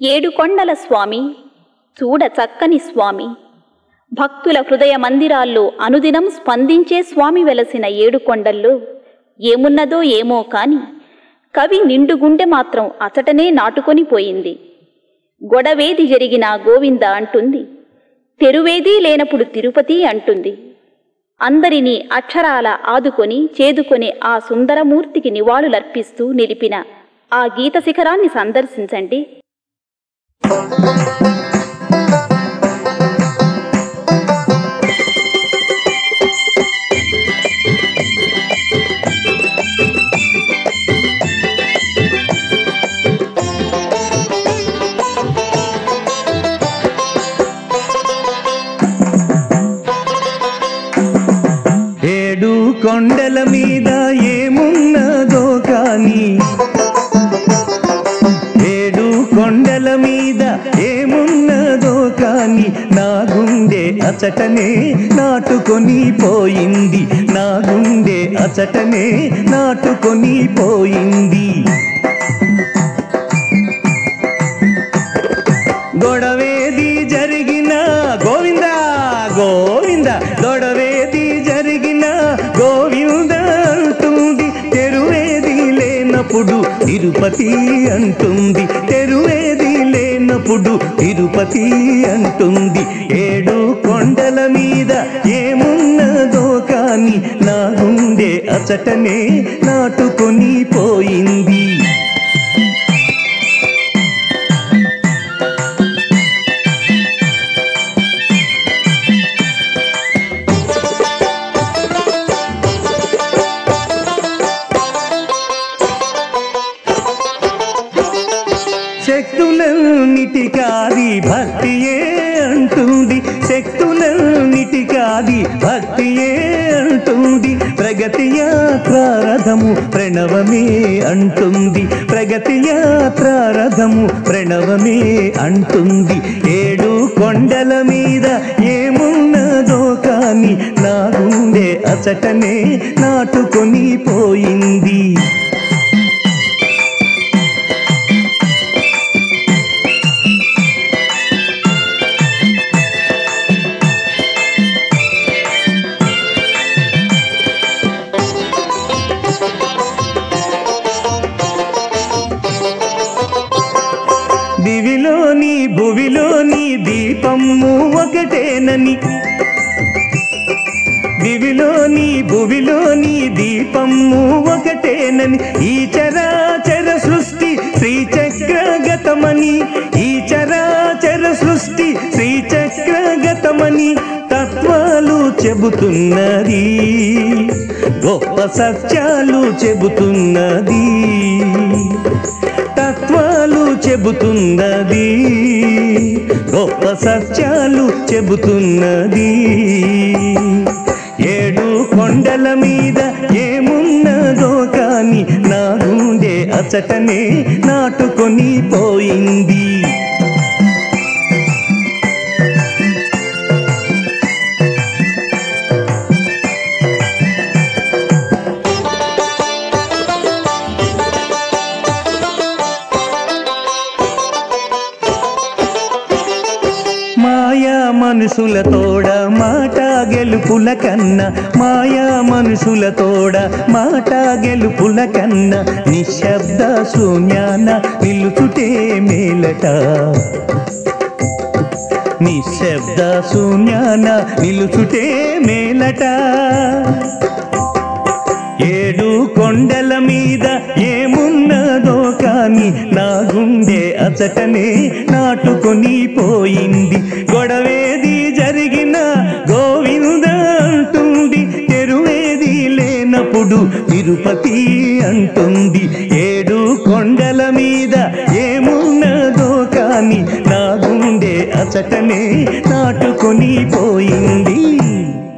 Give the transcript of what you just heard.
ఏడుకొండల స్వామి చూడ చక్కని స్వామి, భక్తుల హృదయ మందిరాల్లో అనుదినం స్పందించే స్వామి వెలసిన ఏడుకొండల్లో ఏమున్నదో ఏమో కాని కవి నిండుగుండె మాత్రం అచటనే నాటుకొని పోయింది. గొడవేది జరిగినా గోవింద అంటుంది, తెరువేదీ లేనప్పుడు తిరుపతి అంటుంది. అందరినీ అక్షరాల ఆదుకొని చేదుకొని ఆ సుందరమూర్తికి నివాళులర్పిస్తూ నిలిపిన ఆ గీత శిఖరాన్ని సందర్శించండి. ఏడు కొండల మీద ఏమున్నదో కాని, ఏడు కొండల మీద ఏమున్నదో కాని నా గుండె అచటనే నాటుకొని పోయింది, నా గుండె అచటనే నాటుకొని పోయింది. గొడవేది జరిగిన గోవింద గోవింద, గొడవేది జరిగిన గోవింద అంటుంది. తెరువేది లేనప్పుడు తిరుపతి అంటుంది, తెరువేది లేనప్పుడు తిరుపతి అంటుంది. ఏడు కొండల మీద ఏమున్నదో కాని నా గుండె అచటనే నాటుకొని పోయింది. శక్తులన్నిటికాది భక్తియే అంటుంది, శక్తులన్నిటికాది భక్తియే అంటుంది. ప్రగతి యాత్రారథము ప్రణవమే అంటుంది, ప్రగతి యాత్రారథము ప్రణవమే అంటుంది. ఏడు కొండల మీద ఏమున్నదో కాని నా గుండె అచటనే నాటుకొని పోయింది. దివిలోని భువిలోని దీపము ఒకటేనని, దివిలోని భువిలోని దీపము ఒకటేనని, ఈ చరాచర సృష్టి శ్రీచక్రగతమని, ఈ చరాచర సృష్టి శ్రీచక్రగతమని తత్వాలు చెబుతున్నది, గొప్ప సత్యాలు చెబుతున్నది, తత్వాలు చెబుతున్నది, గొప్ప సత్యాలు చెబుతున్నది. ఏడు కొండల మీద ఏమున్నదో కాని నా గుండె అచటనే నాటుకొని పోయింది. మాయా మనుషుల తోడ మాట గెలుపుల కన్నా, మాయా మనుషుల తోడ మాట గెలుపుల కన్నా నిశ్శబ్ద శూన్యాన నిలుచుటే మేలట, నిశ్శబ్ద శూన్యాన నిలుచుటే మేలట. ఏడు కొండల మీద ఏమున్నదో కాని నా గుండె అచటనే నాటుకొని పోయింది. గొడవేది జరిగిన గోవింద అంటుంది, తెరువేది లేనప్పుడు తిరుపతి అంటుంది. ఏడు కొండల మీద ఏమున్నదో కాని నా గుండె అచటనే నాటుకొని పోయింది.